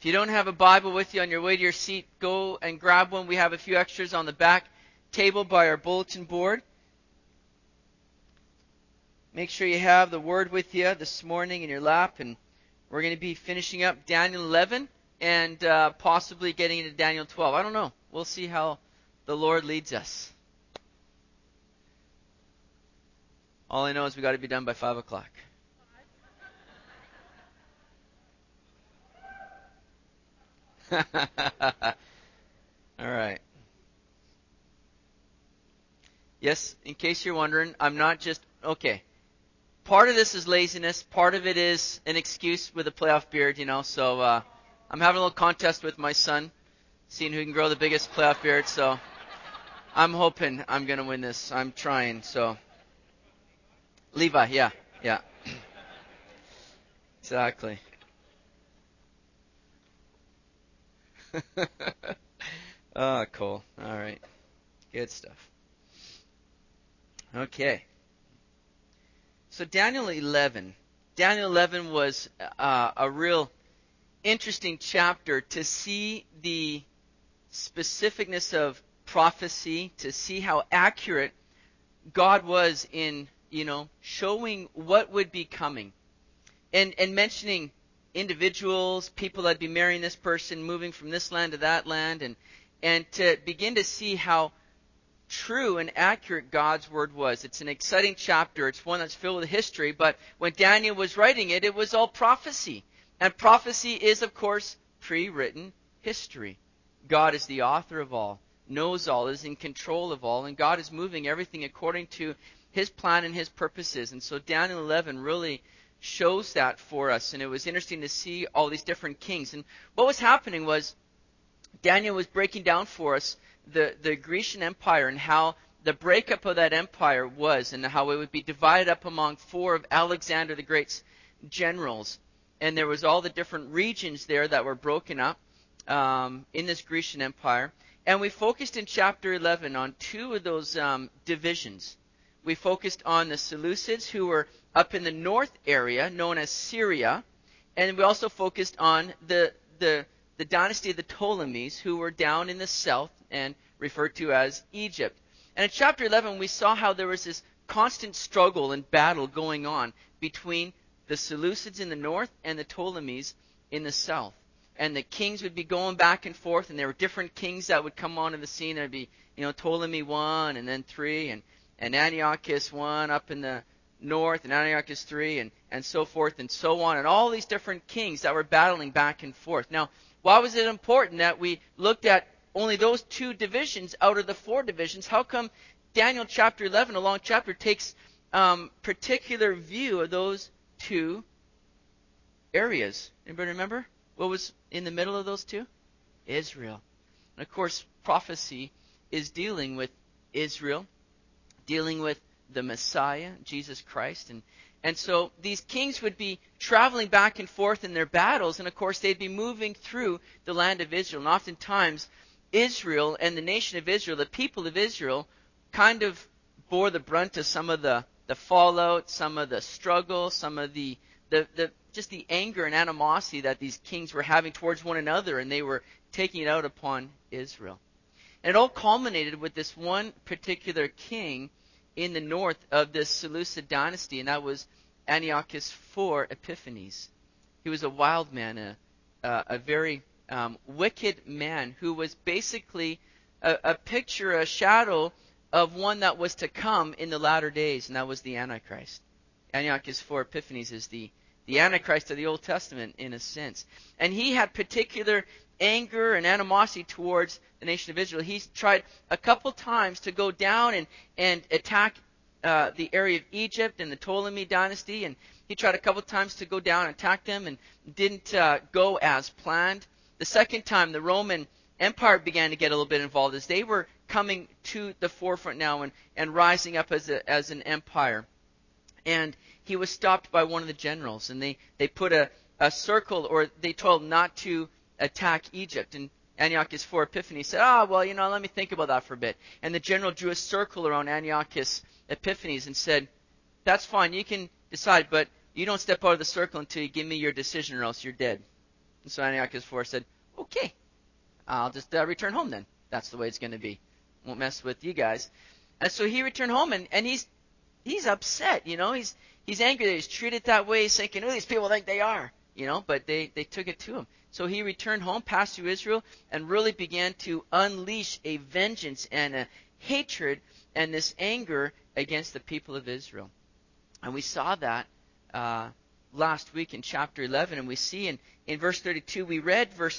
If you don't have a Bible with you on your way to your seat, go and grab one. We have a few extras on the back table by our bulletin board. Make sure you have the Word with you this morning in your lap, and we're going to be finishing up Daniel 11 and possibly getting into Daniel 12. I don't know. We'll see how the Lord leads us. All I know is we got to be done by 5 o'clock. All right. Yes, in case you're wondering, I'm not just, okay. Part of this is laziness. Part of it is an excuse with a playoff beard, So I'm having a little contest with my son, seeing who can grow the biggest playoff beard. So I'm hoping I'm going to win this. I'm trying. So Levi, yeah. Exactly. Oh, cool. All right. Good stuff. Okay. So Daniel 11. Daniel 11 was a real interesting chapter to see the specificness of prophecy, to see how accurate God was in, showing what would be coming. And mentioning individuals, people that'd be marrying this person, moving from this land to that land, and to begin to see how true and accurate God's Word was. It's an exciting chapter. It's one that's filled with history, but when Daniel was writing it, it was all prophecy. And prophecy is, of course, pre-written history. God is the author of all, knows all, is in control of all, and God is moving everything according to His plan and His purposes. And so Daniel 11 really shows that for us, and it was interesting to see all these different kings. And what was happening was Daniel was breaking down for us the Grecian Empire and how the breakup of that empire was, and how it would be divided up among 4 of Alexander the Great's generals. And there was all the different regions there that were broken up in this Grecian Empire. And we focused in chapter 11 on 2 of those divisions. We focused on the Seleucids, who were up in the north area, known as Syria. And we also focused on the dynasty of the Ptolemies, who were down in the south and referred to as Egypt. And in chapter 11, we saw how there was this constant struggle and battle going on between the Seleucids in the north and the Ptolemies in the south. And the kings would be going back and forth, and there were different kings that would come onto the scene. There would be, Ptolemy 1 and then 3, and Antiochus 1 up in the north, and Antiochus 3, and so forth and so on, and all these different kings that were battling back and forth. Now, why was it important that we looked at only those 2 divisions out of the 4 divisions? How come Daniel chapter 11, a long chapter, takes particular view of those 2 areas? Anybody remember? What was in the middle of those 2? Israel. And of course, prophecy is dealing with Israel, dealing with the Messiah, Jesus Christ. And so these kings would be traveling back and forth in their battles, and of course they'd be moving through the land of Israel. And oftentimes, Israel and the nation of Israel, the people of Israel, kind of bore the brunt of some of the fallout, some of the struggle, some of the just the anger and animosity that these kings were having towards one another, and they were taking it out upon Israel. And it all culminated with this one particular king in the north of this Seleucid dynasty, and that was Antiochus IV Epiphanes. He was a wild man, a very wicked man who was basically a picture, a shadow of one that was to come in the latter days, and that was the Antichrist. Antiochus IV Epiphanes is the Antichrist of the Old Testament in a sense. And he had particular anger and animosity towards the nation of Israel. He's tried a couple times to go down and attack the area of Egypt and the Ptolemy dynasty, and he tried a couple times to go down and attack them and didn't go as planned. The second time, the Roman Empire began to get a little bit involved as they were coming to the forefront now and rising up as an empire. And he was stopped by one of the generals, and they put a circle, or they told him not to attack Egypt. And Antiochus IV Epiphanes said, let me think about that for a bit. And the general drew a circle around Antiochus Epiphanes and said, that's fine, you can decide, but you don't step out of the circle until you give me your decision, or else you're dead. And so Antiochus IV said, okay, I'll just return home then. That's the way it's going to be. Won't mess with you guys. And so he returned home, and he's upset, He's angry that he's treated that way. He's thinking, who these people think they are, But they took it to him. So he returned home, passed through Israel, and really began to unleash a vengeance and a hatred and this anger against the people of Israel. And we saw that last week in chapter 11, and we see in verse 32, we read verse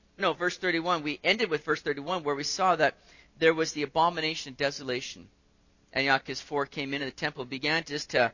31, we ended with verse 31, where we saw that there was the abomination of desolation. Antiochus IV came into the temple, began just to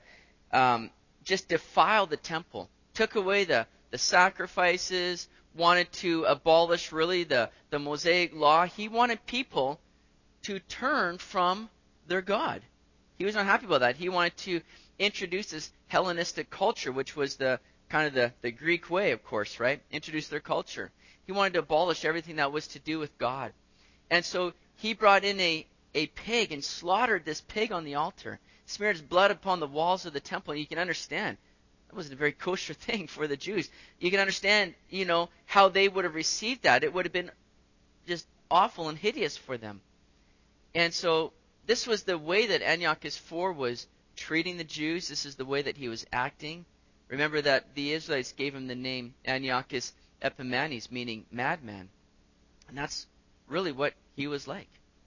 defile the temple, took away the sacrifices, wanted to abolish really the Mosaic law. He wanted people to turn from their God. He was not happy about that. He wanted to introduce this Hellenistic culture, which was the Greek way, of course, right? Introduce their culture. He wanted to abolish everything that was to do with God. And so he brought in a pig and slaughtered this pig on the altar, smeared his blood upon the walls of the temple. And you can understand, that wasn't a very kosher thing for the Jews. You can understand, how they would have received that. It would have been just awful and hideous for them. And so this was the way that Antiochus IV was treating the Jews. This is the way that he was acting. Remember that the Israelites gave him the name Antiochus Epiphanes, meaning madman. And that's really what he was like.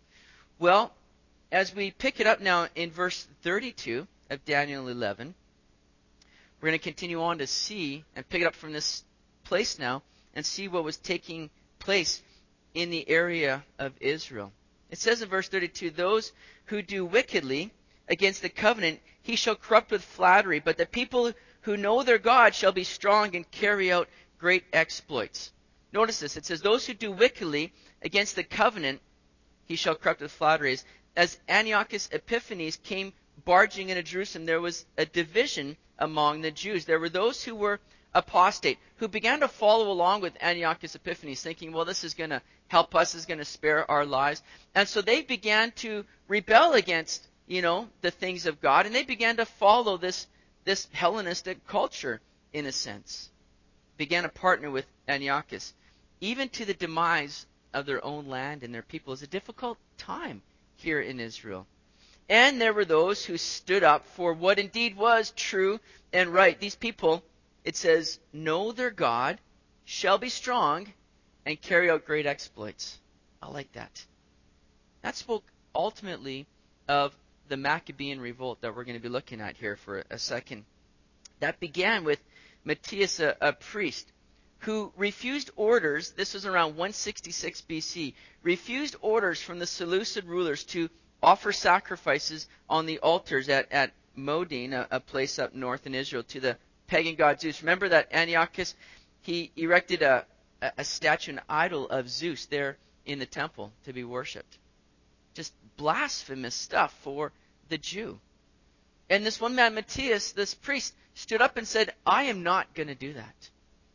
Well, as we pick it up now in verse 32 of Daniel 11, we're going to continue on to see and pick it up from this place now and see what was taking place in the area of Israel. It says in verse 32, those who do wickedly against the covenant, he shall corrupt with flattery, but the people who know their God shall be strong and carry out great exploits. Notice this. It says, those who do wickedly against the covenant, he shall corrupt with flattery. As Antiochus Epiphanes came barging into Jerusalem, there was a division among the Jews. There were those who were apostate, who began to follow along with Antiochus Epiphanes, thinking, well, this is going to help us, this is going to spare our lives. And so they began to rebel against, the things of God, and they began to follow this Hellenistic culture, in a sense. Began to partner with Antiochus, even to the demise of their own land and their people. It was a difficult time here in Israel. And there were those who stood up for what indeed was true and right. These people, it says, know their God, shall be strong, and carry out great exploits. I like that. That spoke ultimately of the Maccabean revolt that we're going to be looking at here for a second. That began with Matthias, a priest, who refused orders, this was around 166 BC, refused orders from the Seleucid rulers to offer sacrifices on the altars at Modin, a place up north in Israel, to the pagan god Zeus. Remember that Antiochus, he erected a statue, an idol of Zeus there in the temple to be worshipped. Just blasphemous stuff for the Jew. And this one man, Matthias, this priest, stood up and said, I am not going to do that.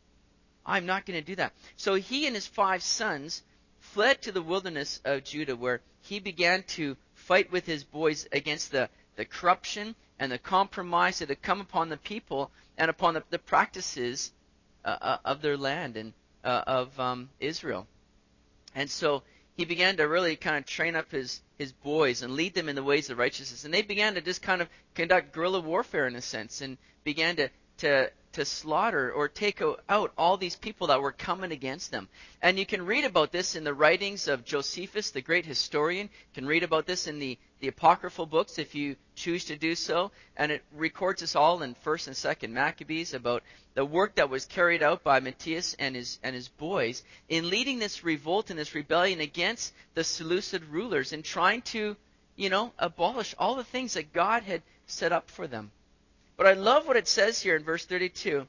I'm not going to do that. So he and his 5 sons fled to the wilderness of Judah, where he began to fight with his boys against the corruption and the compromise that had come upon the people and upon the practices of their land and of Israel. And so he began to really kind of train up his boys and lead them in the ways of righteousness. And they began to just kind of conduct guerrilla warfare in a sense, and began to slaughter or take out all these people that were coming against them. And you can read about this in the writings of Josephus, the great historian. You can read about this in the apocryphal books if you choose to do so. And it records us all in 1st and 2nd Maccabees about the work that was carried out by Matthias and his boys in leading this revolt and this rebellion against the Seleucid rulers and trying to, abolish all the things that God had set up for them. But I love what it says here in verse 32.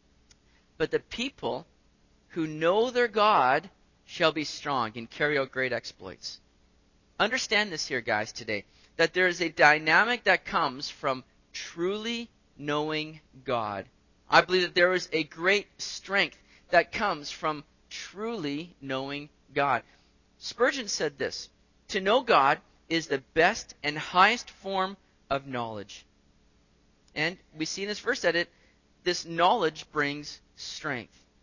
But the people who know their God shall be strong and carry out great exploits. Understand this here, guys, today, that there is a dynamic that comes from truly knowing God. I believe that there is a great strength that comes from truly knowing God. Spurgeon said this, to know God is the best and highest form of knowledge. And we see in this verse that this knowledge brings strength.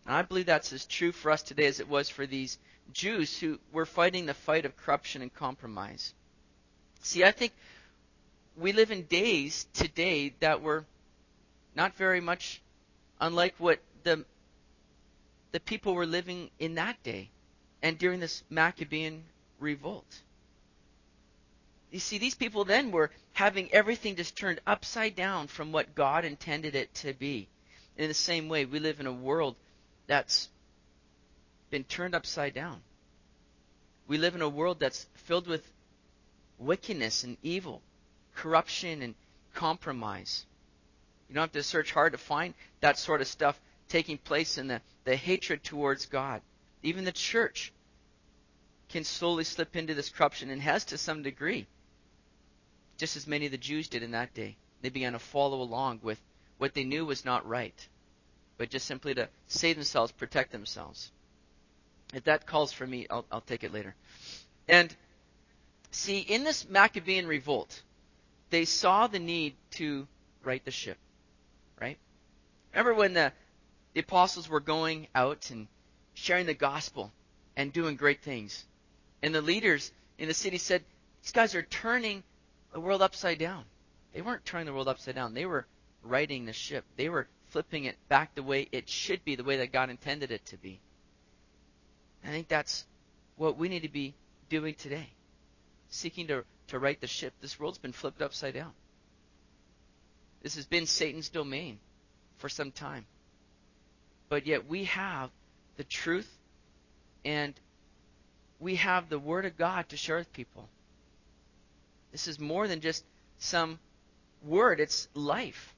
And I believe that's as true for us today as it was for these Jews who were fighting the fight of corruption and compromise. See, I think we live in days today that were not very much unlike what the people were living in that day and during this Maccabean revolt. You see, these people then were having everything just turned upside down from what God intended it to be. And in the same way, we live in a world that's been turned upside down. We live in a world that's filled with wickedness and evil, corruption and compromise. You don't have to search hard to find that sort of stuff taking place in the hatred towards God. Even the church can slowly slip into this corruption and has to some degree, just as many of the Jews did in that day. They began to follow along with what they knew was not right, but just simply to save themselves, protect themselves. If that calls for me, I'll take it later. And see, in this Maccabean revolt, they saw the need to right the ship, right? Remember when the apostles were going out and sharing the gospel and doing great things, and the leaders in the city said, these guys are turning the world upside down. They weren't turning the world upside down. They were righting the ship. They were flipping it back the way it should be, the way that God intended it to be. I think that's what we need to be doing today, seeking to right the ship. This world's been flipped upside down. This has been Satan's domain for some time. But yet we have the truth and we have the Word of God to share with people. This is more than just some word. It's life.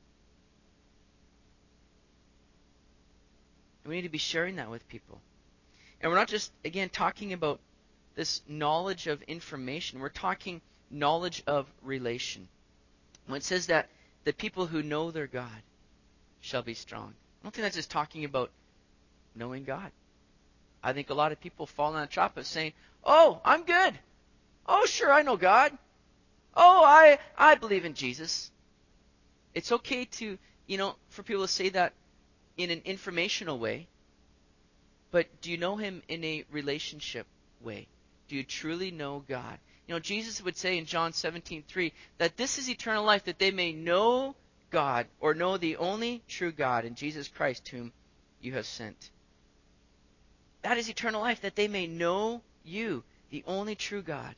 And we need to be sharing that with people. And we're not just, again, talking about this knowledge of information. We're talking knowledge of relation. When it says that the people who know their God shall be strong, I don't think that's just talking about knowing God. I think a lot of people fall on the trap of saying, oh, I'm good. Oh, sure, I know God. Oh, I believe in Jesus. It's okay to, for people to say that in an informational way. But do you know Him in a relationship way? Do you truly know God? Jesus would say in John 17:3 that this is eternal life, that they may know God, or know the only true God, and Jesus Christ whom you have sent. That is eternal life, that they may know you, the only true God.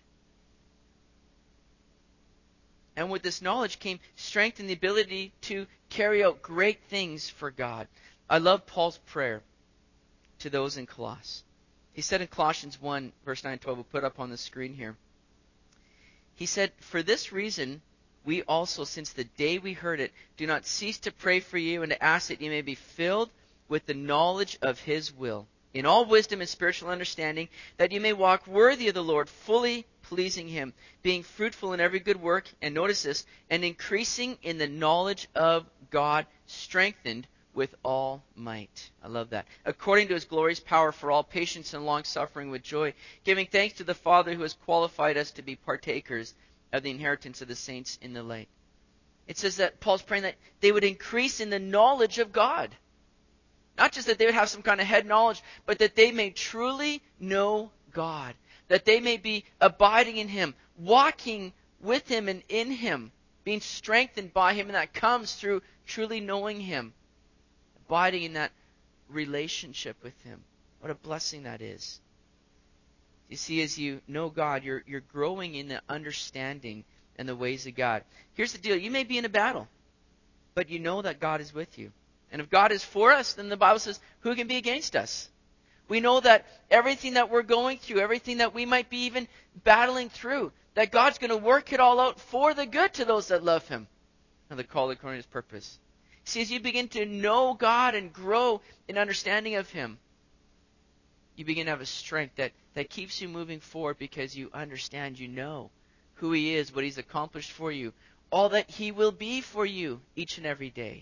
And with this knowledge came strength and the ability to carry out great things for God. I love Paul's prayer to those in Colossus. He said in Colossians 1, verse 9 and 12, we'll put up on the screen here. He said, for this reason, we also, since the day we heard it, do not cease to pray for you and to ask that you may be filled with the knowledge of His will, in all wisdom and spiritual understanding, that you may walk worthy of the Lord, fully pleasing Him, being fruitful in every good work, and notice this, and increasing in the knowledge of God, strengthened with all might. I love that. According to His glorious power, for all patience and long-suffering with joy, giving thanks to the Father who has qualified us to be partakers of the inheritance of the saints in the light. It says that Paul's praying that they would increase in the knowledge of God. Not just that they would have some kind of head knowledge, but that they may truly know God. That they may be abiding in Him, walking with Him and in Him, being strengthened by Him, and that comes through truly knowing Him. Abiding in that relationship with Him. What a blessing that is. You see, as you know God, you're growing in the understanding and the ways of God. Here's the deal. You may be in a battle, but you know that God is with you. And if God is for us, then the Bible says, who can be against us? We know that everything that we're going through, everything that we might be even battling through, that God's going to work it all out for the good to those that love Him and the call according to His purpose. See, as you begin to know God and grow in understanding of Him, you begin to have a strength that keeps you moving forward because you understand, you know who He is, what He's accomplished for you, all that He will be for you each and every day.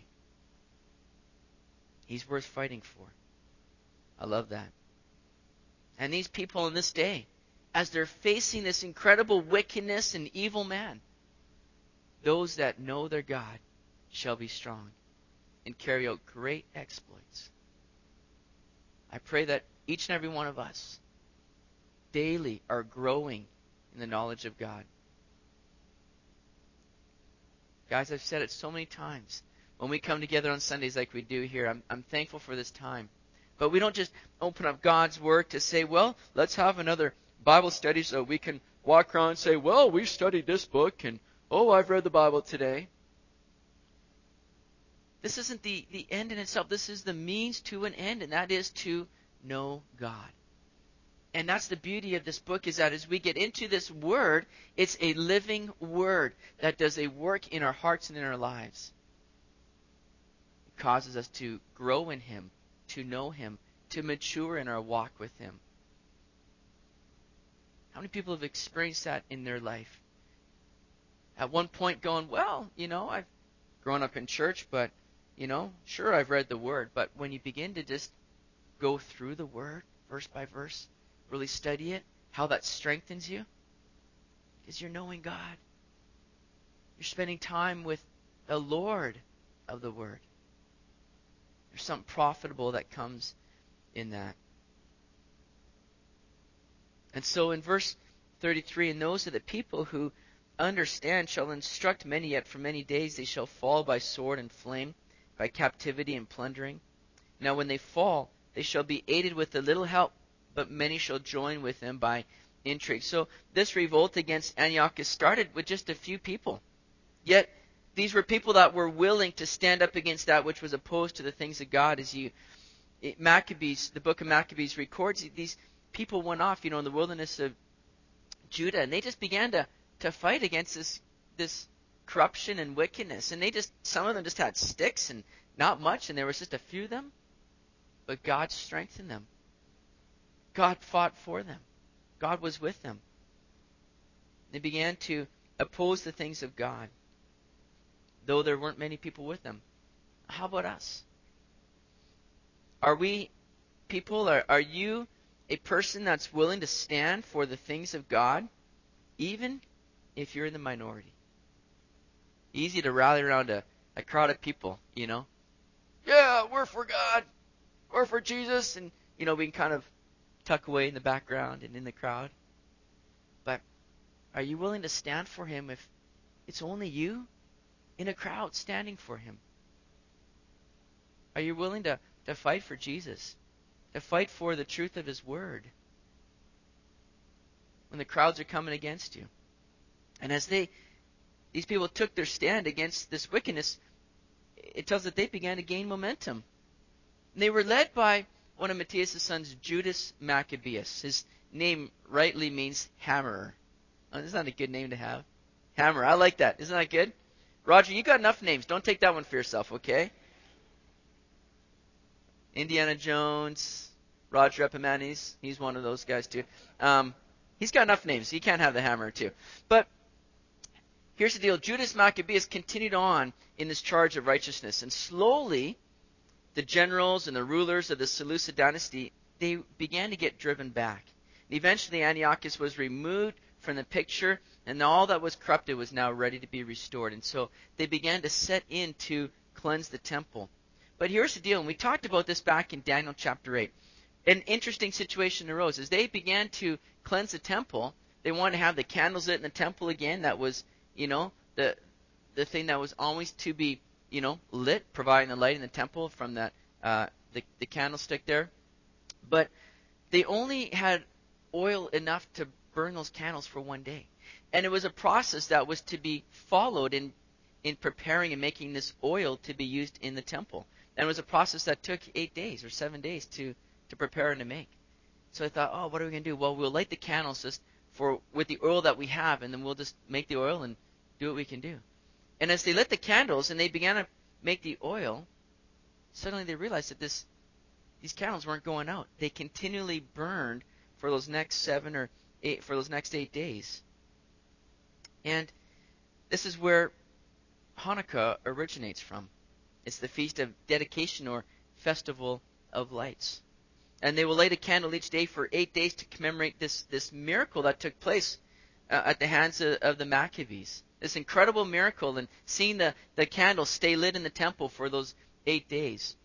He's worth fighting for. I love that. And these people in this day, as they're facing this incredible wickedness and evil man, those that know their God shall be strong and carry out great exploits. I pray that each and every one of us daily are growing in the knowledge of God. Guys, I've said it so many times. When we come together on Sundays like we do here, I'm thankful for this time. But we don't just open up God's Word to say, well, let's have another Bible study so we can walk around and say, well, we studied this book and, oh, I've read the Bible today. This isn't the end in itself. This is the means to an end, and that is to know God. And that's the beauty of this book, is that as we get into this Word, it's a living Word that does a work in our hearts and in our lives. It causes us to grow in Him, to know Him, to mature in our walk with Him. How many people have experienced that in their life? At one point going, well, I've grown up in church, but, sure, I've read the Word. But when you begin to just go through the Word, verse by verse, really study it, how that strengthens you, because you're knowing God. You're spending time with the Lord of the Word. There's something profitable that comes in that. And so in verse 33, and those are the people who understand shall instruct many, yet for many days they shall fall by sword and flame, by captivity and plundering. Now when they fall, they shall be aided with a little help, but many shall join with them by intrigue. So this revolt against Antiochus started with just a few people. Yet these were people that were willing to stand up against that which was opposed to the things of God. Maccabees, the book of Maccabees records, these people went off, in the wilderness of Judah, and they just began to fight against this corruption and wickedness. And some of them just had sticks and not much, and there was just a few of them. But God strengthened them. God fought for them. God was with them. They began to oppose the things of God, though there weren't many people with them. How about us? Are we people, are you a person that's willing to stand for the things of God, even if you're in the minority? Easy to rally around a crowd of people, Yeah, we're for God. We're for Jesus. And, we can kind of tuck away in the background and in the crowd. But are you willing to stand for Him if it's only you in a crowd standing for Him? Are you willing to fight for Jesus? To fight for the truth of His Word when the crowds are coming against you? And as these people took their stand against this wickedness, it tells that they began to gain momentum. And they were led by one of Matthias' sons, Judas Maccabeus. His name rightly means hammerer. Oh, isn't that a good name to have? Hammer. I like that. Isn't that good? Roger, you got enough names. Don't take that one for yourself, okay? Indiana Jones, Roger Epimanes. He's one of those guys too. He's got enough names. He can't have the hammer too. But here's the deal. Judas Maccabeus continued on in this charge of righteousness. And slowly, the generals and the rulers of the Seleucid dynasty, they began to get driven back. And eventually, Antiochus was removed from the picture, and all that was corrupted was now ready to be restored. And so they began to set in to cleanse the temple. But here's the deal, and we talked about this back in Daniel chapter 8. An interesting situation arose. As they began to cleanse the temple, they wanted to have the candles lit in the temple again. That was, the thing that was always to be lit, providing the light in the temple from that the candlestick there. But they only had oil enough to burn those candles for one day. And it was a process that was to be followed in preparing and making this oil to be used in the temple. And it was a process that took 8 days or 7 days to prepare and to make. So I thought, oh, what are we going to do? Well, we'll light the candles just with the oil that we have, and then we'll just make the oil and do what we can do. And as they lit the candles and they began to make the oil, suddenly they realized that these candles weren't going out. They continually burned for those next 8 days. And this is where Hanukkah originates from. It's the feast of dedication or festival of lights. And they will light a candle each day for 8 days to commemorate this miracle that took place at the hands of the Maccabees. This incredible miracle, and seeing the candle stay lit in the temple for those 8 days.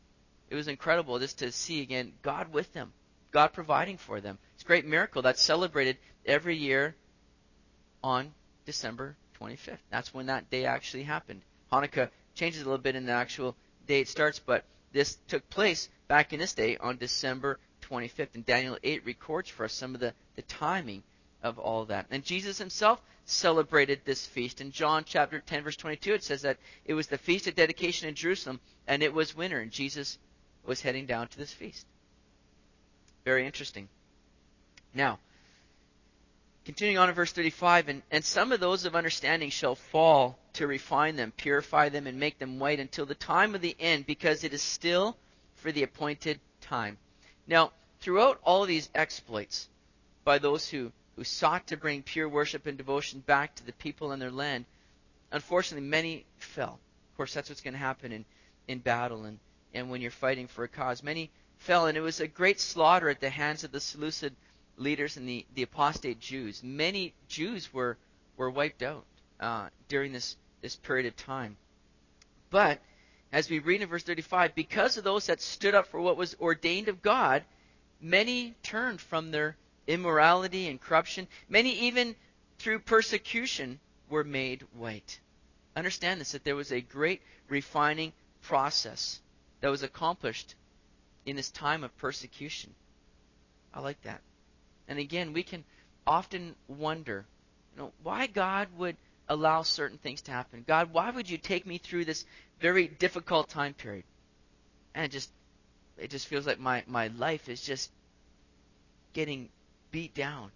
It was incredible just to see again God with them, God providing for them. It's a great miracle that's celebrated every year on December 25th. That's when that day actually happened. Hanukkah changes a little bit in the actual day it starts, but this took place back in this day on December 25th. And Daniel 8 records for us some of the timing of all that. And Jesus himself celebrated this feast. In John chapter 10, verse 22, it says that it was the feast of dedication in Jerusalem, and it was winter, and Jesus was heading down to this feast. Very interesting. Now, continuing on in verse 35, and some of those of understanding shall fall to refine them, purify them, and make them white until the time of the end, because it is still for the appointed time. Now, throughout all of these exploits by those who sought to bring pure worship and devotion back to the people and their land, unfortunately, many fell. Of course, that's what's going to happen in battle and when you're fighting for a cause. Many fell, and it was a great slaughter at the hands of the Seleucid leaders and the apostate Jews. Many Jews were wiped out during this period of time. But, as we read in verse 35, because of those that stood up for what was ordained of God, many turned from their immorality and corruption. Many, even through persecution, were made white. Understand this, that there was a great refining process that was accomplished in this time of persecution. I like that. And again, we can often wonder, why God would allow certain things to happen. God, why would you take me through this very difficult time period? And it just feels like my life is just getting beat down,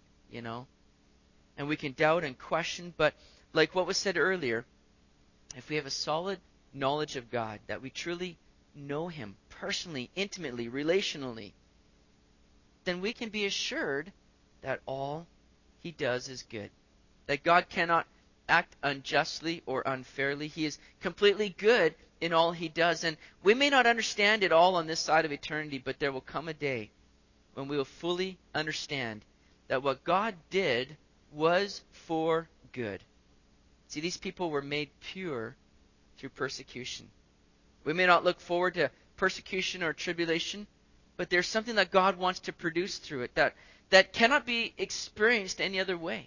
And we can doubt and question, but like what was said earlier, if we have a solid knowledge of God, that we truly know Him personally, intimately, relationally, then we can be assured that all He does is good. That God cannot act unjustly or unfairly. He is completely good in all He does. And we may not understand it all on this side of eternity, but there will come a day when we will fully understand that what God did was for good. See, these people were made pure through persecution. We may not look forward to persecution or tribulation, but there's something that God wants to produce through it that cannot be experienced any other way.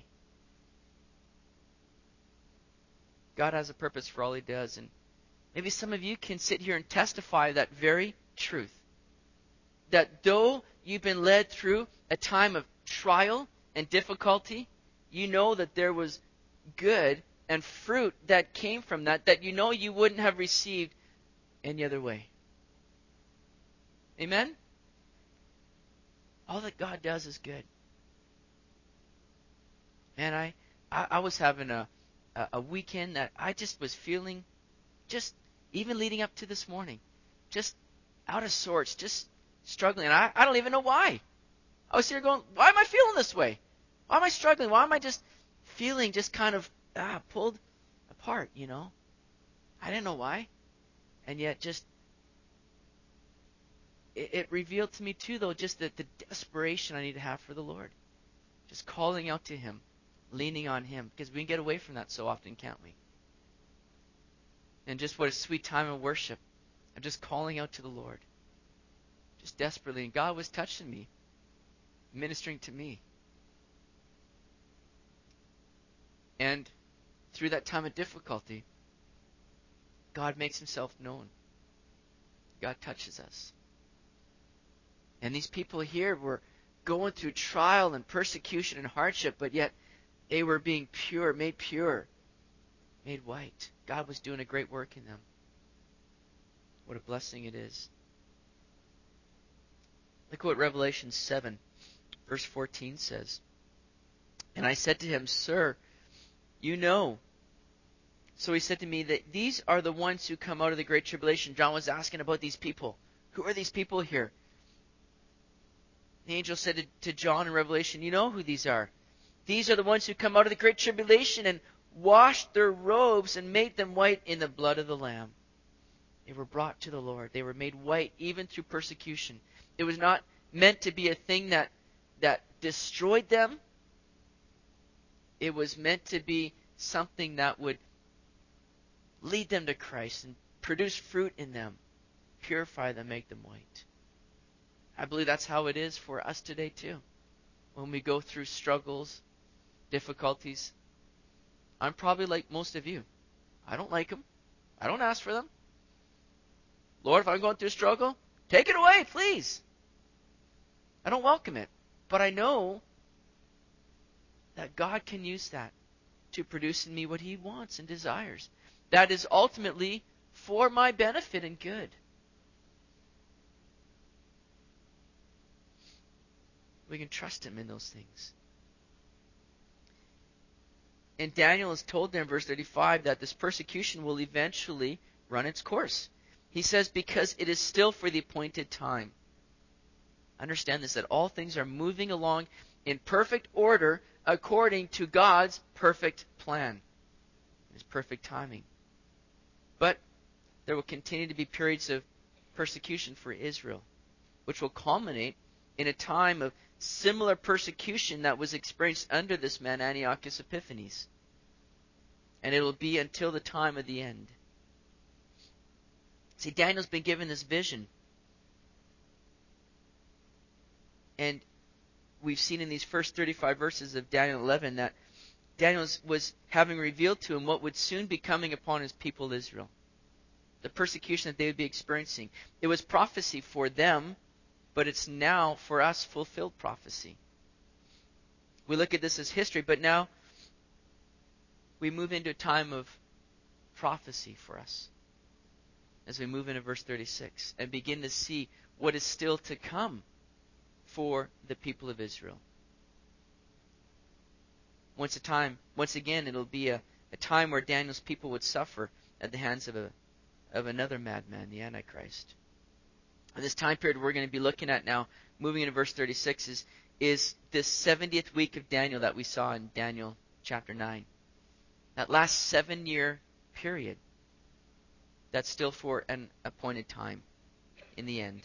God has a purpose for all He does, and maybe some of you can sit here and testify that very truth. That though you've been led through a time of trial and difficulty, you know that there was good and fruit that came from that you wouldn't have received any other way. Amen? All that God does is good. Man, I was having a weekend that I just was feeling, just even leading up to this morning, just out of sorts, just struggling. And I don't even know why. I was here going, why am I feeling this way? Why am I struggling? Why am I just feeling just kind of pulled apart, I didn't know why. And yet just, it revealed to me too, though, just the desperation I need to have for the Lord. Just calling out to Him, leaning on Him, because we can get away from that so often, can't we? And just what a sweet time of worship. I'm just calling out to the Lord. Just desperately. And God was touching me, ministering to me. And through that time of difficulty, God makes Himself known. God touches us. And these people here were going through trial and persecution and hardship, but yet they were being pure, made white. God was doing a great work in them. What a blessing it is. Look what Revelation 7, verse 14 says. And I said to him, Sir, you know. So he said to me that these are the ones who come out of the great tribulation. John was asking about these people. Who are these people here? The angel said to John in Revelation, you know who these are. These are the ones who come out of the great tribulation and washed their robes and made them white in the blood of the Lamb. They were brought to the Lord. They were made white even through persecution. It was not meant to be a thing that destroyed them. It was meant to be something that would lead them to Christ and produce fruit in them. purify them, make them white. I believe that's how it is for us today too. When we go through struggles, difficulties, I'm probably like most of you. I don't like them. I don't ask for them. Lord, if I'm going through a struggle, take it away, please. I don't welcome it. But I know that God can use that to produce in me what He wants and desires. That is ultimately for my benefit and good. We can trust Him in those things. And Daniel is told there in verse 35 that this persecution will eventually run its course. He says, because it is still for the appointed time. Understand this, that all things are moving along in perfect order according to God's perfect plan, His perfect timing. But there will continue to be periods of persecution for Israel, which will culminate in a time of similar persecution that was experienced under this man Antiochus Epiphanes. And it will be until the time of the end. See, Daniel's been given this vision. And we've seen in these first 35 verses of Daniel 11 that Daniel was having revealed to him what would soon be coming upon his people Israel. The persecution that they would be experiencing. It was prophecy for them, but it's now for us fulfilled prophecy. We look at this as history, but now we move into a time of prophecy for us as we move into verse 36 and begin to see what is still to come for the people of Israel. Once again, it'll be a time where Daniel's people would suffer at the hands of another madman, the Antichrist. And this time period we're going to be looking at now, moving into verse 36, is this 70th week of Daniel that we saw in Daniel chapter 9. That last 7-year period, that's still for an appointed time in the end.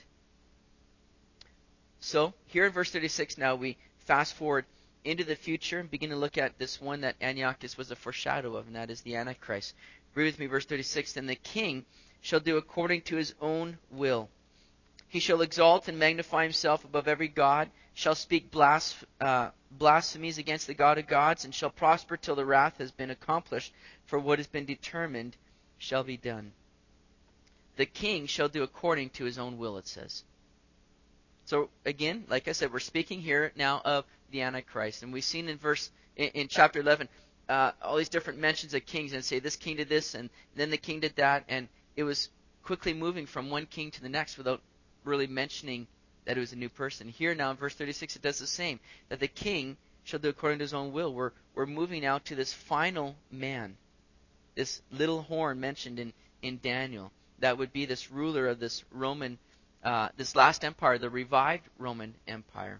So, here in verse 36 now, we fast forward into the future and begin to look at this one that Antiochus was a foreshadow of, and that is the Antichrist. Read with me verse 36. Then the king shall do according to his own will. He shall exalt and magnify himself above every god, shall speak blasphemies against the God of gods, and shall prosper till the wrath has been accomplished, for what has been determined shall be done. The king shall do according to his own will, it says. So again, like I said, we're speaking here now of the Antichrist, and we've seen in chapter 11 all these different mentions of kings, and say this king did this, and then the king did that, and it was quickly moving from one king to the next without really mentioning that it was a new person. Here now in verse 36 it does the same, that the king shall do according to his own will. We're moving now to this final man, this little horn mentioned in Daniel, that would be this ruler of this Roman, this last empire, the revived Roman Empire.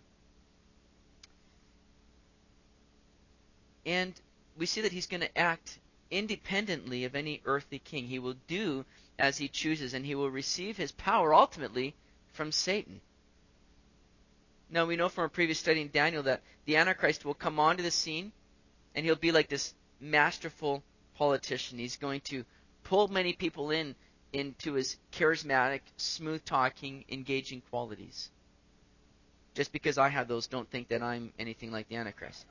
And we see that he's going to act independently of any earthly king. He will do as he chooses, and he will receive his power ultimately from Satan. Now, we know from our previous study in Daniel that the Antichrist will come onto the scene, and he'll be like this masterful politician. He's going to pull many people into his charismatic, smooth-talking, engaging qualities. Just because I have those, don't think that I'm anything like the Antichrist.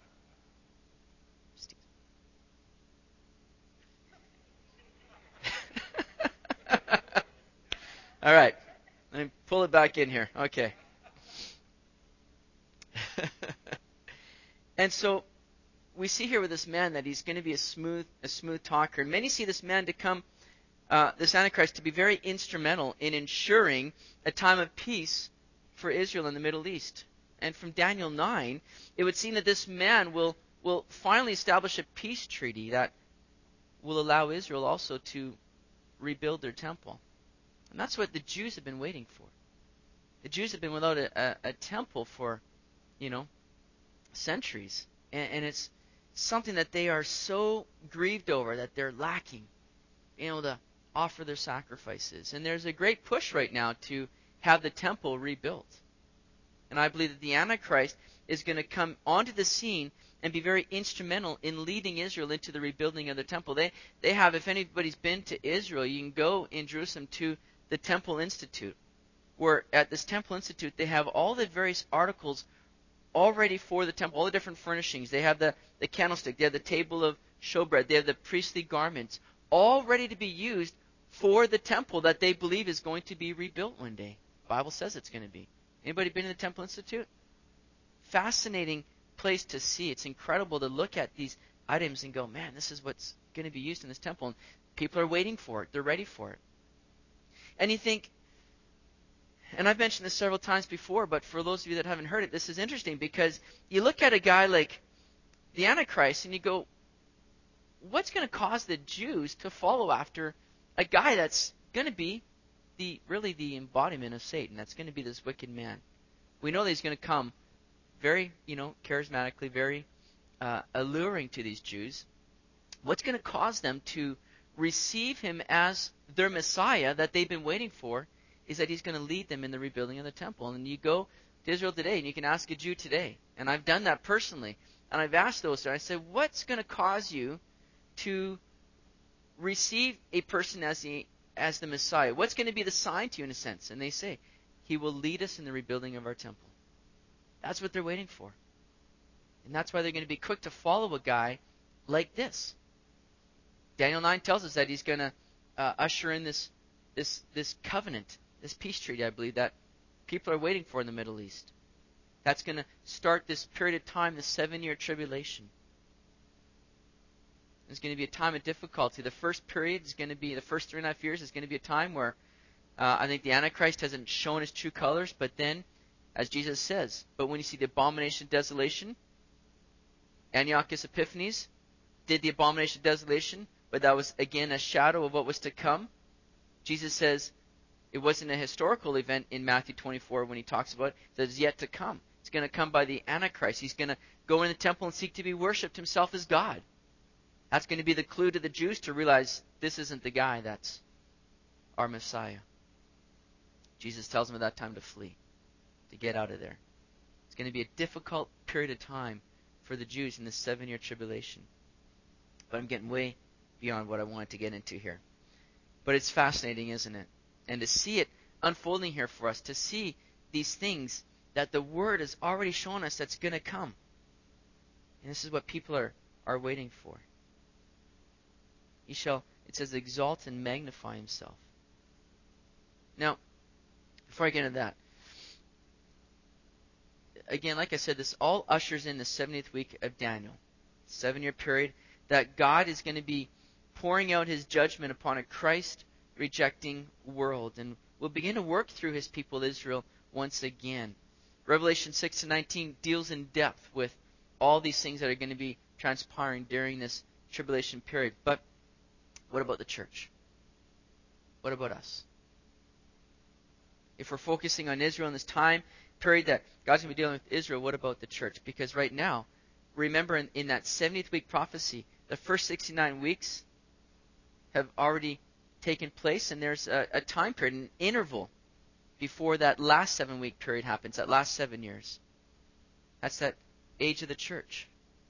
All right. Let me pull it back in here. Okay. And so we see here with this man that he's going to be a smooth talker. And many see this man to come, this Antichrist, to be very instrumental in ensuring a time of peace for Israel in the Middle East. And from Daniel 9, it would seem that this man will finally establish a peace treaty that will allow Israel also to rebuild their temple. And that's what the Jews have been waiting for. The Jews have been without a temple for, centuries. And it's something that they are so grieved over, that they're lacking, to offer their sacrifices. And there's a great push right now to have the temple rebuilt. And I believe that the Antichrist is going to come onto the scene and be very instrumental in leading Israel into the rebuilding of the temple. They have, if anybody's been to Israel, you can go in Jerusalem to the Temple Institute, where at this Temple Institute they have all the various articles all ready for the temple, all the different furnishings. They have the candlestick, they have the table of showbread, they have the priestly garments, all ready to be used for the temple that they believe is going to be rebuilt one day. The Bible says it's going to be. Anybody been to the Temple Institute? Fascinating place to see. It's incredible to look at these items and go, man, this is what's going to be used in this temple. And people are waiting for it. They're ready for it. And you think, and I've mentioned this several times before, but for those of you that haven't heard it, this is interesting because you look at a guy like the Antichrist and you go, what's going to cause the Jews to follow after a guy that's going to be really the embodiment of Satan? That's going to be this wicked man. We know that he's going to come very, charismatically, very alluring to these Jews. What's going to cause them to receive him as their Messiah that they've been waiting for is that he's going to lead them in the rebuilding of the temple. And you go to Israel today and you can ask a Jew today. And I've done that personally. And I've asked those, and I said, what's going to cause you to receive a person as the Messiah? What's going to be the sign to you in a sense? And they say, he will lead us in the rebuilding of our temple. That's what they're waiting for. And that's why they're going to be quick to follow a guy like this. Daniel 9 tells us that he's going to usher in this covenant, this peace treaty, I believe, that people are waiting for in the Middle East. That's going to start this period of time, this 7-year tribulation. It's going to be a time of difficulty. The first period is going to be, the first 3.5 years is going to be a time where I think the Antichrist hasn't shown his true colors, but then, as Jesus says, but when you see the abomination of desolation, Antiochus Epiphanes did the abomination of desolation, but that was again a shadow of what was to come. Jesus says it wasn't a historical event in Matthew 24 when he talks about it. That is yet to come. It's going to come by the Antichrist. He's going to go in the temple and seek to be worshipped himself as God. That's going to be the clue to the Jews to realize this isn't the guy that's our Messiah. Jesus tells them at that time to flee, to get out of there. It's going to be a difficult period of time for the Jews in this 7-year tribulation. But I'm getting way beyond what I wanted to get into here. But it's fascinating, isn't it? And to see it unfolding here for us, to see these things that the Word has already shown us that's going to come. And this is what people are waiting for. He shall, it says, exalt and magnify himself. Now, before I get into that, again, like I said, this all ushers in the 70th week of Daniel, 7-year period that God is going to be pouring out his judgment upon a Christ-rejecting world, and will begin to work through his people Israel once again. Revelation 6-19 deals in depth with all these things that are going to be transpiring during this tribulation period. But what about the church? What about us? If we're focusing on Israel in this time period that God's going to be dealing with Israel, what about the church? Because right now, remember in that 70th week prophecy, the first 69 weeks have already taken place, and there's a time period, an interval, before that last 7-week period happens, that last 7 years. That's that age of the church.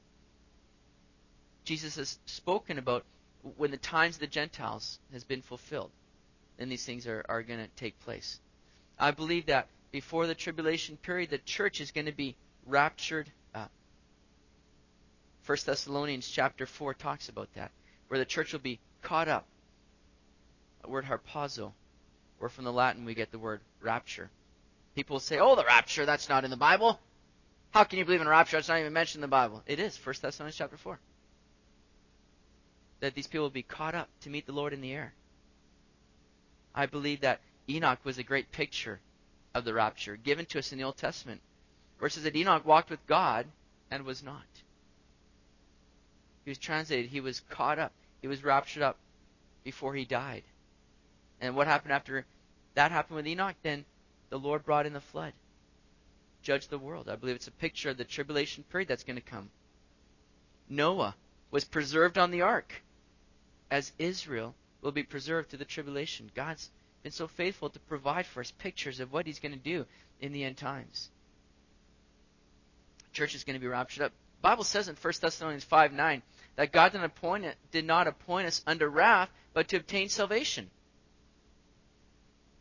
Jesus has spoken about when the times of the Gentiles has been fulfilled, then these things are going to take place. I believe that before the tribulation period, the church is going to be raptured up. 1 Thessalonians chapter 4 talks about that, where the church will be caught up. The word harpazo, or from the Latin we get the word rapture. People will say, oh, the rapture, that's not in the Bible. How can you believe in a rapture? It's not even mentioned in the Bible. It is, 1 Thessalonians chapter 4. That these people will be caught up to meet the Lord in the air. I believe that Enoch was a great picture of the rapture given to us in the Old Testament, where it says that Enoch walked with God and was not. He was translated, he was caught up, he was raptured up before he died. And what happened after that happened with Enoch? Then the Lord brought in the flood, judged the world. I believe it's a picture of the tribulation period that's going to come. Noah was preserved on the ark, as Israel will be preserved through the tribulation. God's been so faithful to provide for us pictures of what he's going to do in the end times. The church is going to be raptured up. The Bible says in 1 Thessalonians 5:9 that God did not appoint us under wrath, but to obtain salvation.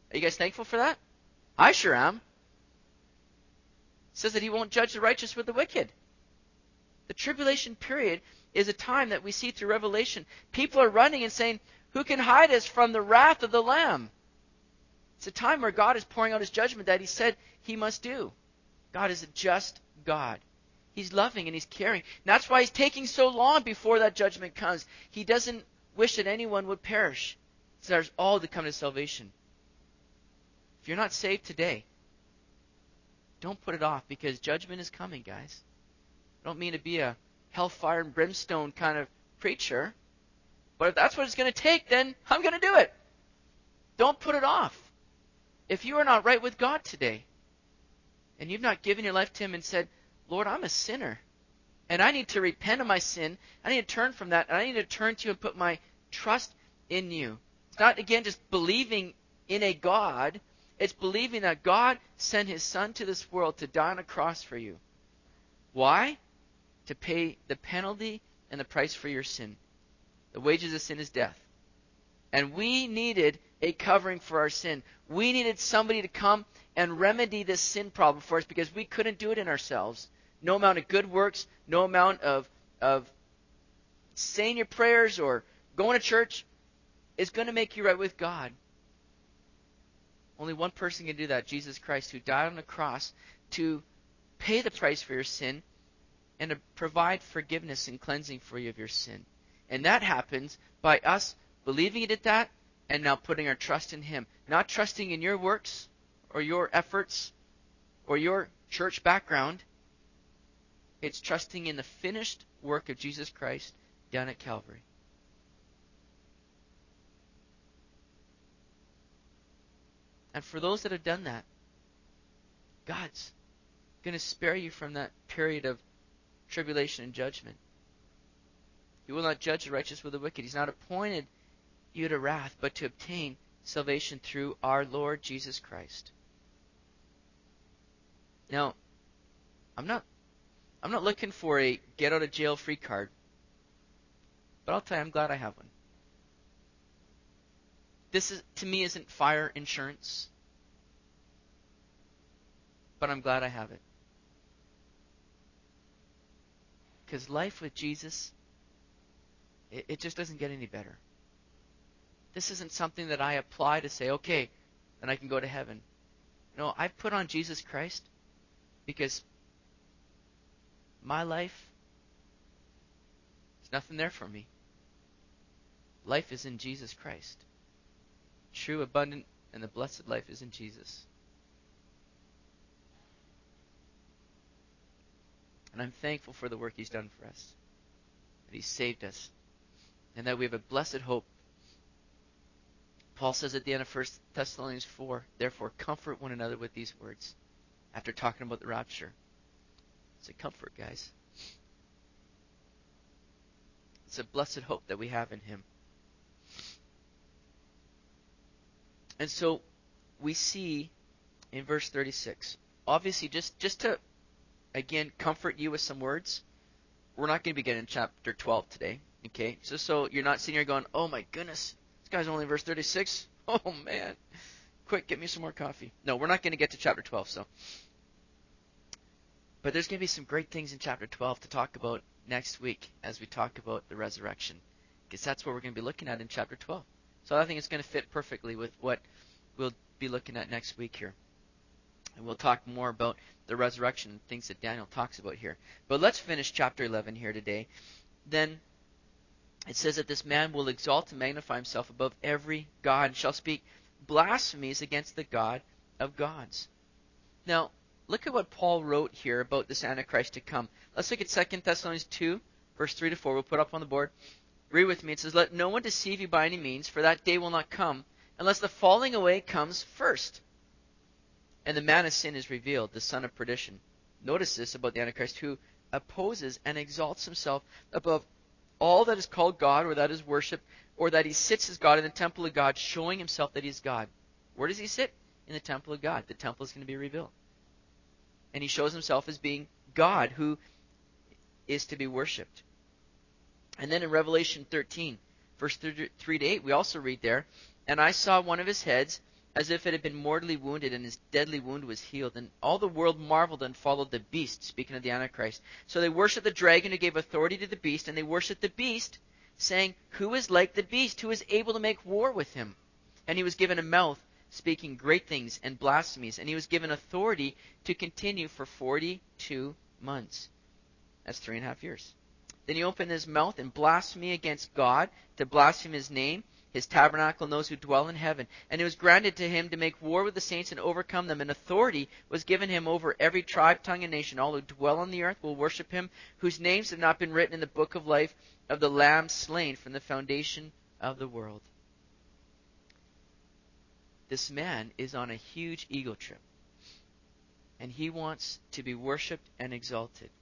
Are you guys thankful for that? I sure am. It says that he won't judge the righteous with the wicked. The tribulation period is a time that we see through Revelation. People are running and saying, who can hide us from the wrath of the Lamb? It's a time where God is pouring out his judgment that he said he must do. God is a just God. He's loving and he's caring. And that's why he's taking so long before that judgment comes. He doesn't wish that anyone would perish. He desires all to come to salvation. If you're not saved today, don't put it off, because judgment is coming, guys. I don't mean to be a hellfire and brimstone kind of preacher, but if that's what it's going to take, then I'm going to do it. Don't put it off. If you are not right with God today, and you've not given your life to him and said, Lord, I'm a sinner, and I need to repent of my sin, I need to turn from that, and I need to turn to you and put my trust in you. It's not, again, just believing in a God. It's believing that God sent his Son to this world to die on a cross for you. Why? To pay the penalty and the price for your sin. The wages of sin is death. And we needed a covering for our sin. We needed somebody to come and remedy this sin problem for us, because we couldn't do it in ourselves. No amount of good works, no amount of saying your prayers or going to church is going to make you right with God. Only one person can do that, Jesus Christ, who died on the cross to pay the price for your sin and to provide forgiveness and cleansing for you of your sin. And that happens by us believing he did that and now putting our trust in him. Not trusting in your works or your efforts or your church background. It's trusting in the finished work of Jesus Christ done at Calvary. And for those that have done that, God's going to spare you from that period of tribulation and judgment. He will not judge the righteous with the wicked. He's not appointed you to wrath, but to obtain salvation through our Lord Jesus Christ. Now, I'm not looking for a get out of jail free card, but I'll tell you, I'm glad I have one. This is, to me, isn't fire insurance, but I'm glad I have it. Because life with Jesus, it just doesn't get any better. This isn't something that I apply to say, okay, then I can go to heaven. No, I put on Jesus Christ because my life, there's nothing there for me. Life is in Jesus Christ. True, abundant, and the blessed life is in Jesus. And I'm thankful for the work he's done for us, that he saved us, and that we have a blessed hope. Paul says at the end of 1 Thessalonians 4, therefore comfort one another with these words, after talking about the rapture. It's a comfort, guys. It's a blessed hope that we have in him. And so we see in verse 36, obviously just to, again, comfort you with some words, we're not going to be getting chapter 12 today, okay? So you're not sitting here going, oh my goodness, this guy's only in verse 36? Oh man, quick, get me some more coffee. No, we're not going to get to chapter 12, so. But there's going to be some great things in chapter 12 to talk about next week as we talk about the resurrection, because that's what we're going to be looking at in chapter 12. So I think it's going to fit perfectly with what we'll be looking at next week here. And we'll talk more about the resurrection and things that Daniel talks about here. But let's finish chapter 11 here today. Then it says that this man will exalt and magnify himself above every god and shall speak blasphemies against the God of gods. Now, look at what Paul wrote here about this Antichrist to come. Let's look at 2 Thessalonians 2, verse 3 to 4. We'll put up on the board. Read with me. It says, let no one deceive you by any means, for that day will not come, unless the falling away comes first. And the man of sin is revealed, the son of perdition. Notice this about the Antichrist, who opposes and exalts himself above all that is called God, or that is worshipped, or that he sits as God in the temple of God, showing himself that he is God. Where does he sit? In the temple of God. The temple is going to be revealed. And he shows himself as being God, who is to be worshipped. And then in Revelation 13, verse 3 to 8, we also read there, and I saw one of his heads as if it had been mortally wounded, and his deadly wound was healed. And all the world marveled and followed the beast, speaking of the Antichrist. So they worshipped the dragon who gave authority to the beast, and they worshipped the beast, saying, "Who is like the beast? Who is able to make war with him?" And he was given a mouth, speaking great things and blasphemies, and he was given authority to continue for 42 months. That's 3.5 years. Then he opened his mouth in blasphemy against God, to blaspheme his name, his tabernacle, and those who dwell in heaven. And it was granted to him to make war with the saints and overcome them. And authority was given him over every tribe, tongue, and nation. All who dwell on the earth will worship him, whose names have not been written in the book of life of the Lamb slain from the foundation of the world. This man is on a huge ego trip. And he wants to be worshipped and exalted.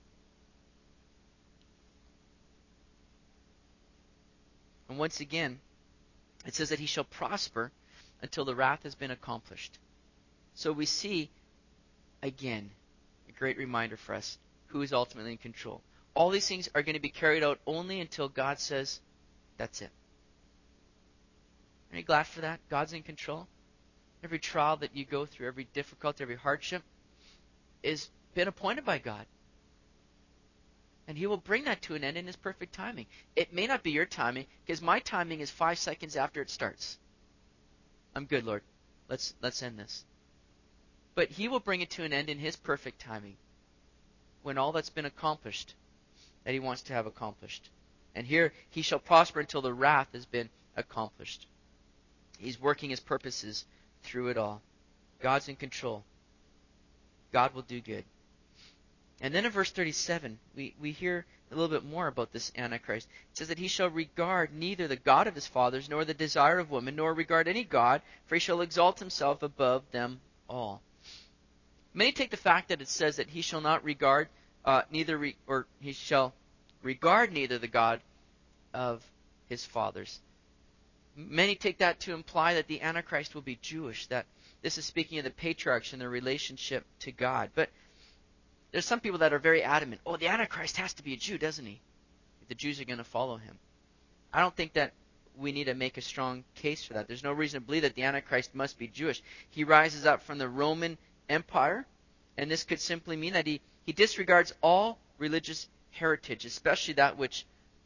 And once again, it says that he shall prosper until the wrath has been accomplished. So we see, again, a great reminder for us who is ultimately in control. All these things are going to be carried out only until God says, that's it. Are you glad for that? God's in control. Every trial that you go through, every difficulty, every hardship is been appointed by God. And he will bring that to an end in his perfect timing. It may not be your timing, because my timing is 5 seconds after it starts. I'm good, Lord. Let's end this. But he will bring it to an end in his perfect timing, when all that's been accomplished that he wants to have accomplished. And here, he shall prosper until the wrath has been accomplished. He's working his purposes through it all. God's in control. God will do good. And then in verse 37, we hear a little bit more about this Antichrist. It says that he shall regard neither the God of his fathers, nor the desire of woman, nor regard any God, for he shall exalt himself above them all. Many take the fact that it says that he shall not regard he shall regard neither the God of his fathers. Many take that to imply that the Antichrist will be Jewish, that this is speaking of the patriarchs and their relationship to God. But there's some people that are very adamant. Oh, the Antichrist has to be a Jew, doesn't he? The Jews are going to follow him. I don't think that we need to make a strong case for that. There's no reason to believe that the Antichrist must be Jewish. He rises up from the Roman Empire, and this could simply mean that he disregards all religious heritage, especially that which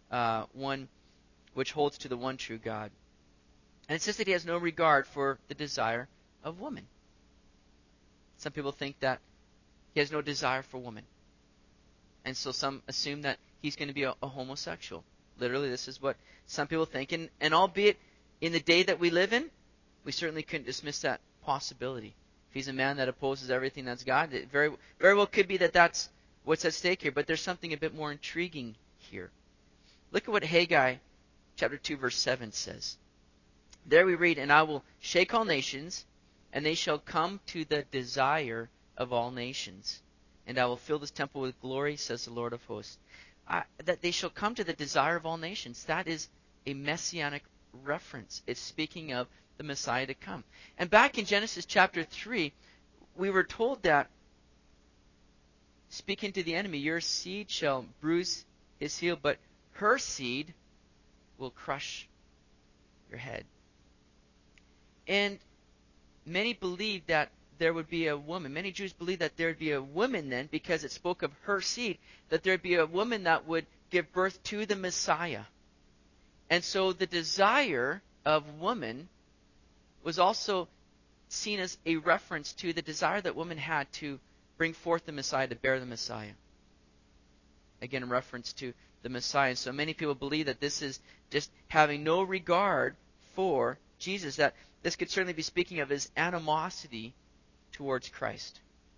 holds to the one true God. And it says that he has no regard for the desire of woman. Some people think that he has no desire for women. And so some assume that he's going to be a homosexual. Literally, this is what some people think. And albeit in the day that we live in, we certainly couldn't dismiss that possibility. If he's a man that opposes everything that's God, it very well could be that that's what's at stake here. But there's something a bit more intriguing here. Look at what Haggai chapter 2 verse 7 says. There we read, "And I will shake all nations, and they shall come to the desire of all nations. And I will fill this temple with glory, says the Lord of hosts." That they shall come to the desire of all nations. That is a messianic reference. It's speaking of the Messiah to come. And back in Genesis chapter 3, we were told that, speaking to the enemy, your seed shall bruise his heel, but her seed will crush your head. And many believe that there would be a woman. Many Jews believe that there would be a woman then, because it spoke of her seed, that there would be a woman that would give birth to the Messiah. And so the desire of woman was also seen as a reference to the desire that woman had to bring forth the Messiah, to bear the Messiah. Again, in reference to the Messiah. And so many people believe that this is just having no regard for Jesus, that this could certainly be speaking of his animosity towards Christ.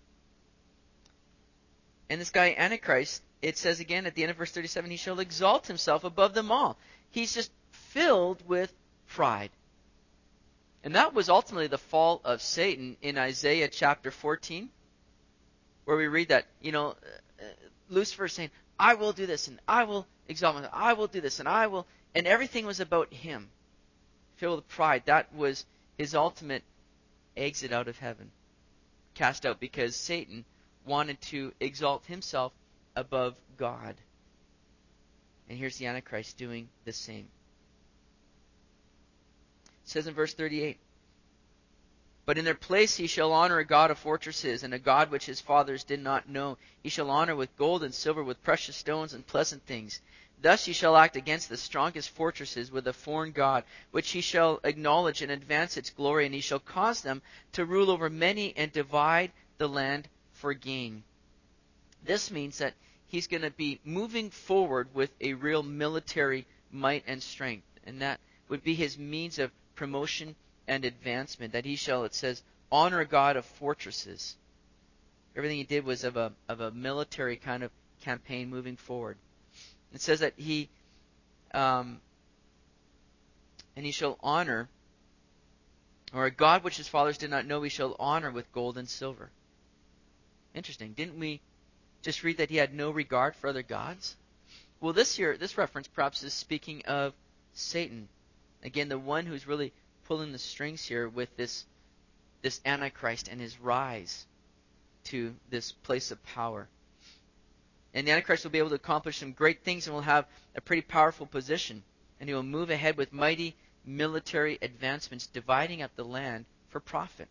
And this guy, Antichrist, it says again at the end of verse 37, he shall exalt himself above them all. He's just filled with pride. And that was ultimately the fall of Satan in Isaiah chapter 14, where we read that, Lucifer saying, I will do this, and I will exalt myself, I will do this, and I will, and everything was about him. Filled with pride. That was his ultimate exit out of heaven. Cast out because Satan wanted to exalt himself above God. And here's the Antichrist doing the same. It says in verse 38, But in their place he shall honor a god of fortresses, and a god which his fathers did not know. He shall honor with gold and silver, with precious stones and pleasant things. Thus he shall act against the strongest fortresses with a foreign god, which he shall acknowledge and advance its glory, and he shall cause them to rule over many and divide the land for gain. This means that he's going to be moving forward with a real military might and strength, and that would be his means of promotion and advancement, that he shall, it says, honor a god of fortresses. Everything he did was of a military kind of campaign moving forward. It says that and he shall honor, or a god which his fathers did not know, he shall honor with gold and silver. Interesting. Didn't we just read that he had no regard for other gods? Well, this reference perhaps is speaking of Satan. Again, the one who's really pulling the strings here with this Antichrist and his rise to this place of power. And the Antichrist will be able to accomplish some great things and will have a pretty powerful position. And he will move ahead with mighty military advancements, dividing up the land for profit.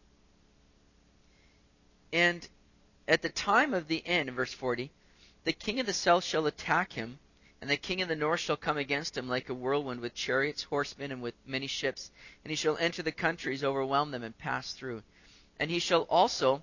And at the time of the end, in verse 40, the king of the south shall attack him, and the king of the north shall come against him like a whirlwind, with chariots, horsemen, and with many ships. And he shall enter the countries, overwhelm them, and pass through. And he shall also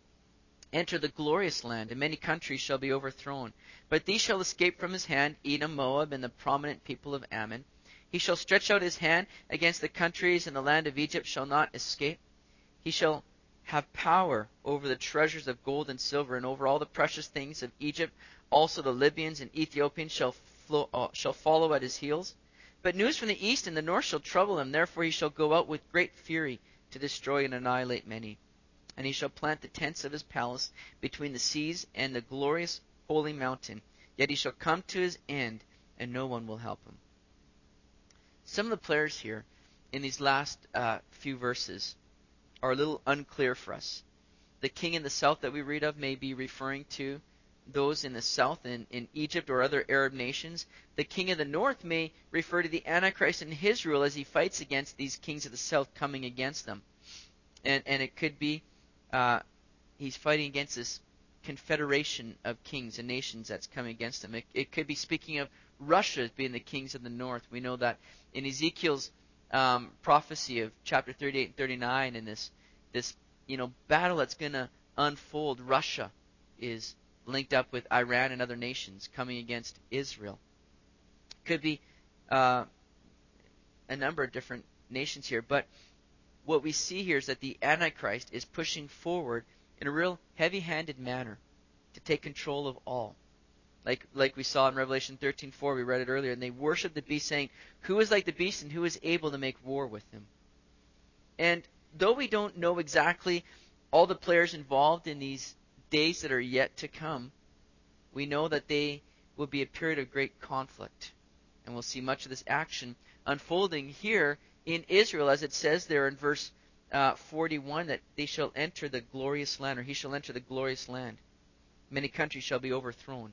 enter the glorious land, and many countries shall be overthrown. But these shall escape from his hand, Edom, Moab, and the prominent people of Ammon. He shall stretch out his hand against the countries, and the land of Egypt shall not escape. He shall have power over the treasures of gold and silver, and over all the precious things of Egypt. Also the Libyans and Ethiopians shall follow at his heels. But news from the east and the north shall trouble him. Therefore he shall go out with great fury to destroy and annihilate many. And he shall plant the tents of his palace between the seas and the glorious holy mountain. Yet he shall come to his end, and no one will help him. Some of the players here in these last few verses are a little unclear for us. The king in the south that we read of may be referring to those in the south in Egypt or other Arab nations. The king of the north may refer to the Antichrist and his rule as he fights against these kings of the south coming against them. And it could be he's fighting against this confederation of kings and nations that's coming against him. It could be speaking of Russia as being the kings of the north. We know that in Ezekiel's prophecy of chapter 38 and 39, and this battle that's going to unfold, Russia is linked up with Iran and other nations coming against Israel. Could be a number of different nations here, but what we see here is that the Antichrist is pushing forward in a real heavy-handed manner to take control of all. Like we saw in Revelation 13:4, we read it earlier, and they worship the beast, saying, "Who is like the beast, and who is able to make war with him?" And though we don't know exactly all the players involved in these days that are yet to come, we know that they will be a period of great conflict. And we'll see much of this action unfolding here in Israel, as it says there in verse 41, that they shall enter the glorious land, or he shall enter the glorious land. Many countries shall be overthrown.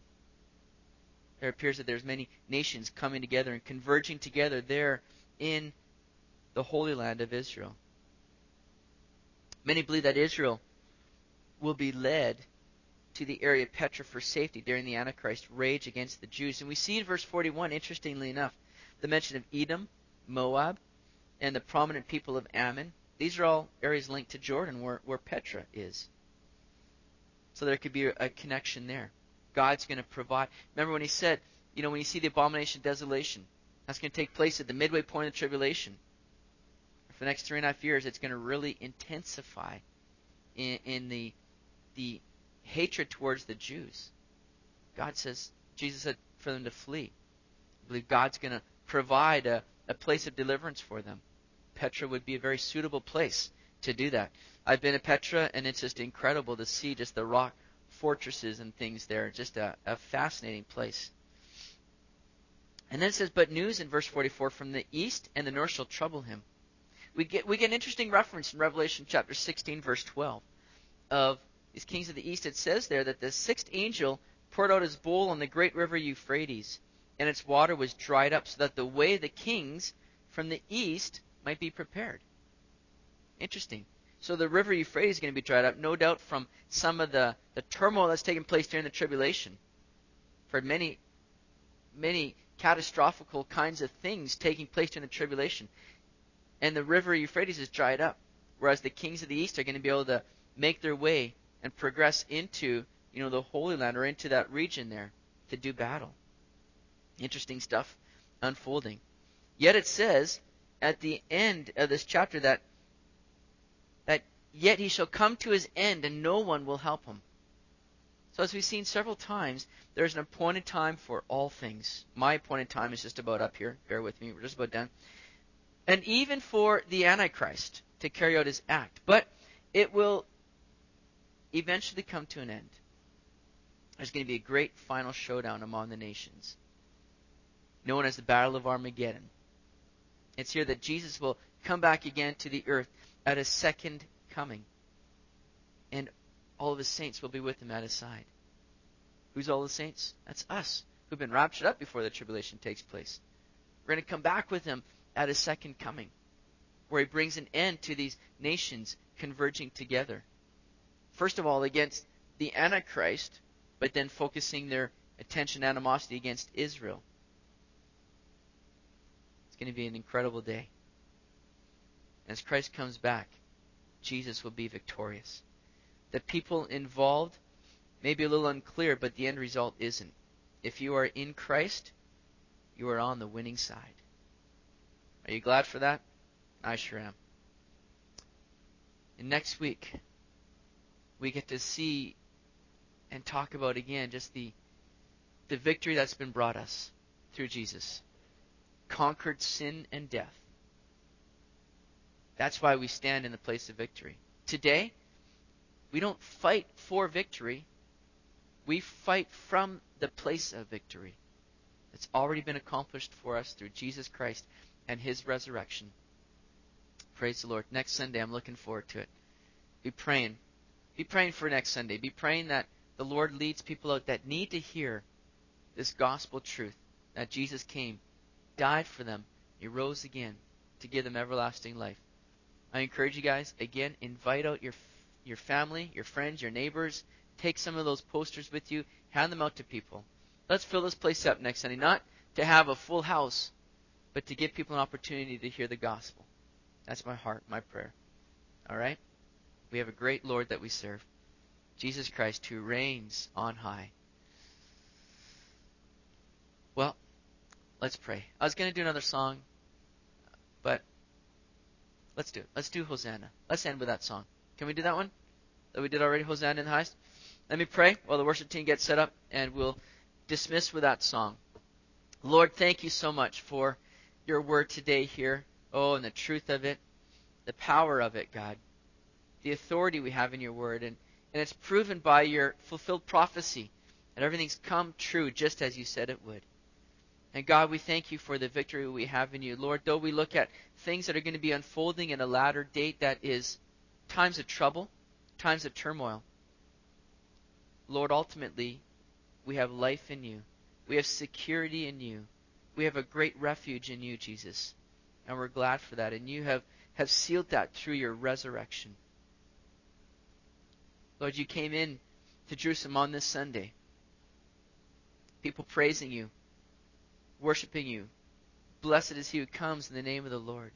There appears that there's many nations coming together and converging together there in the Holy Land of Israel. Many believe that Israel will be led to the area of Petra for safety during the Antichrist rage against the Jews. And we see in verse 41, interestingly enough, the mention of Edom, Moab, and the prominent people of Ammon. These are all areas linked to Jordan where Petra is. So there could be a connection there. God's going to provide. Remember when he said, when you see the abomination of desolation, that's going to take place at the midway point of the tribulation. For the next 3.5 years, it's going to really intensify in the hatred towards the Jews. Jesus said for them to flee. I believe God's going to provide a place of deliverance for them. Petra would be a very suitable place to do that. I've been to Petra, and it's just incredible to see just the rock fortresses and things there. Just a fascinating place. And then it says, but news in verse 44, from the east and the north shall trouble him. We get an interesting reference in Revelation chapter 16, verse 12, of these kings of the east. It says there that the sixth angel poured out his bowl on the great river Euphrates, and its water was dried up, so that the way of the kings from the east might be prepared. Interesting. So the river Euphrates is going to be dried up, no doubt from some of the turmoil that's taking place during the tribulation. For many catastrophical kinds of things taking place during the tribulation. And the river Euphrates is dried up, whereas the kings of the east are going to be able to make their way and progress into, the Holy Land or into that region there to do battle. Interesting stuff unfolding. Yet it says at the end of this chapter that yet he shall come to his end and no one will help him. So as we've seen several times, there's an appointed time for all things. My appointed time is just about up here. Bear with me. We're just about done. And even for the Antichrist to carry out his act. But it will eventually come to an end. There's going to be a great final showdown among the nations, known as the Battle of Armageddon. It's here that Jesus will come back again to the earth at his second coming. And all of his saints will be with him at his side. Who's all the saints? That's us, who've been raptured up before the tribulation takes place. We're going to come back with him at his second coming, where he brings an end to these nations converging together. First of all, against the Antichrist, but then focusing their attention and animosity against Israel. It's going to be an incredible day. As Christ comes back, Jesus will be victorious. The people involved may be a little unclear, but the end result isn't. If you are in Christ, you are on the winning side. Are you glad for that? I sure am. And next week, we get to see and talk about again just the victory that's been brought us through Jesus. Conquered sin and death. That's why we stand in the place of victory. Today, we don't fight for victory. We fight from the place of victory. It's already been accomplished for us through Jesus Christ and his resurrection. Praise the Lord. Next Sunday, I'm looking forward to it. Be praying. Be praying for next Sunday. Be praying that the Lord leads people out that need to hear this gospel truth, that Jesus came, died for them, he rose again to give them everlasting life. I encourage you guys, again, invite out your family, your friends, your neighbors. Take some of those posters with you. Hand them out to people. Let's fill this place up next Sunday. Not to have a full house, but to give people an opportunity to hear the gospel. That's my heart, my prayer. All right? We have a great Lord that we serve. Jesus Christ, who reigns on high. Well, let's pray. I was going to do another song, but let's do it. Let's do Hosanna. Let's end with that song. Can we do that one? That we did already, Hosanna in the highest? Let me pray while the worship team gets set up, and we'll dismiss with that song. Lord, thank you so much for your word today here. Oh, and the truth of it, the power of it, God. The authority we have in your word. And it's proven by your fulfilled prophecy that everything's come true just as you said it would. And God, we thank you for the victory we have in you. Lord, though we look at things that are going to be unfolding in a latter date that is times of trouble, times of turmoil, Lord, ultimately, we have life in you. We have security in you. We have a great refuge in you, Jesus. And we're glad for that. And you have sealed that through your resurrection. Lord, you came in to Jerusalem on this Sunday. People praising you, worshiping you. Blessed is he who comes in the name of the Lord.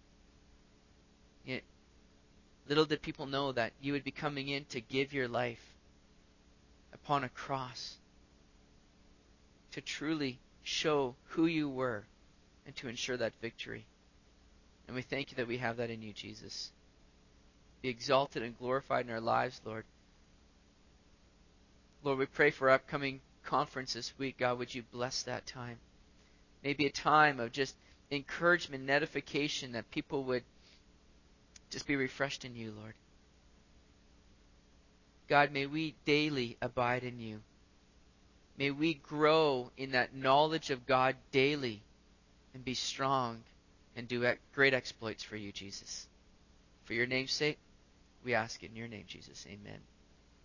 Yet, little did people know that you would be coming in to give your life upon a cross to truly show who you were and to ensure that victory. And we thank you that we have that in you, Jesus. Be exalted and glorified in our lives, Lord. Lord, we pray for our upcoming conference this week. God, would you bless that time? Maybe a time of just encouragement and edification that people would just be refreshed in you, Lord. God, may we daily abide in you. May we grow in that knowledge of God daily and be strong and do great exploits for you, Jesus. For your name's sake, we ask it in your name, Jesus. Amen.